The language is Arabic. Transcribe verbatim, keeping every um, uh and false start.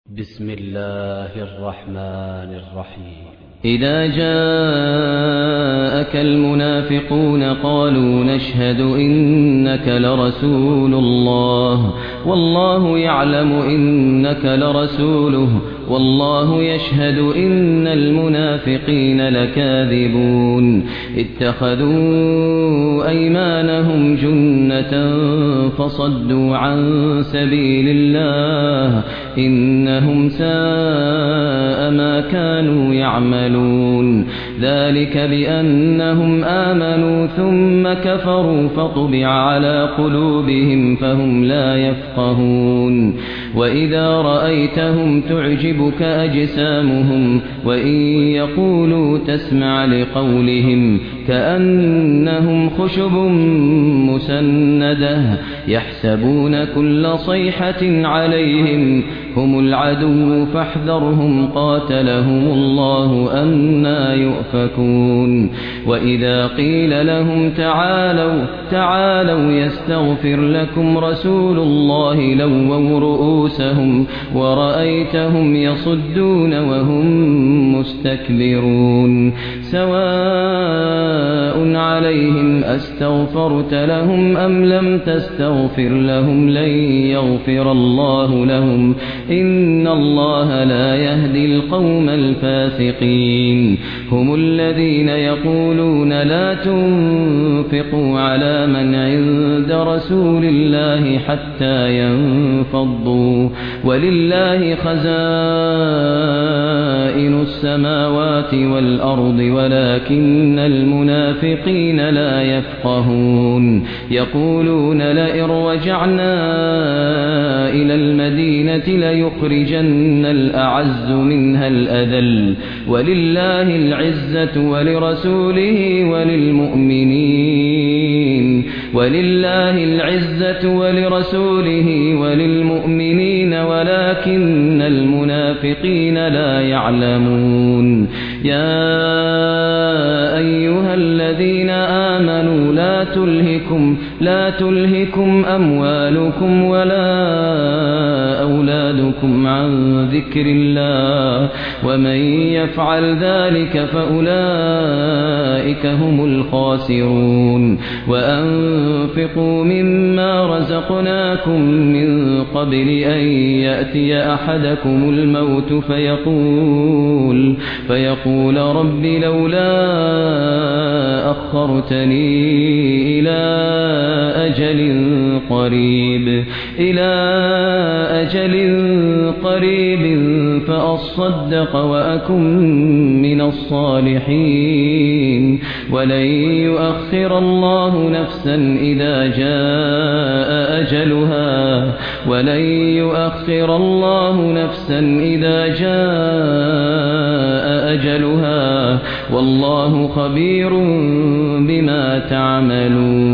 بسم الله الرحمن الرحيم. إذا جاءك المنافقون قالوا نشهد إنك لرسول الله والله يعلم إنك لرسوله والله يشهد إن المنافقين لكاذبون اتخذوا أيمانهم جنة فصدوا عن سبيل الله إنهم ساء ما كانوا يعملون ذلك بأنهم آمنوا ثم كفروا فطبع على قلوبهم فهم لا يفقهون وإذا رأيتهم تعجبك أجسامهم وإن يقولوا تسمع لقولهم كأنهم خشب مسندة يحسبون كل صيحة عليهم هم العدو فاحذرهم قاتلهم الله أنى يؤفكون وإذا قيل لهم تعالوا تعالوا يستغفر لكم رسول الله لووا رؤوسهم ورأيتهم يصدون وهم مستكبرون سواء عليهم أستغفرت لهم أم لم تستغفر لهم لن يغفر الله لهم إن الله لا يهدي القوم الفاسقين هم الذين يقولون لا تنفقوا على من عند رسول الله حتى ينفضوا ولله خزائن السماوات والأرض ولكن المنافقين لا يفقهون يقولون لئن رجعنا إلى المدينة ليخرجن الأعز منها الأذل ولله العزة ولرسوله وللمؤمنين ولله العزة ولرسوله وللمؤمنين ولكن المنافقين لا يعلمون يا أيها الذين آمنوا لا تلهكم لا تلهكم أموالكم ولا أولادكم عن ذكر الله ومن يفعل ذلك فأولئك هم الخاسرون وأنفقوا مما رزقناكم من قبل أن يأتي أحدكم الموت فيقول فيقول رب لولا أخرتني إلى أجل قريب إلى أجل قريب فأصدق وأكن من الصالحين ولن يؤخر الله نفسا إذا جاء أجلها ولن يؤخر الله نفسا إذا جاء أجلها والله خبير بما تعملون.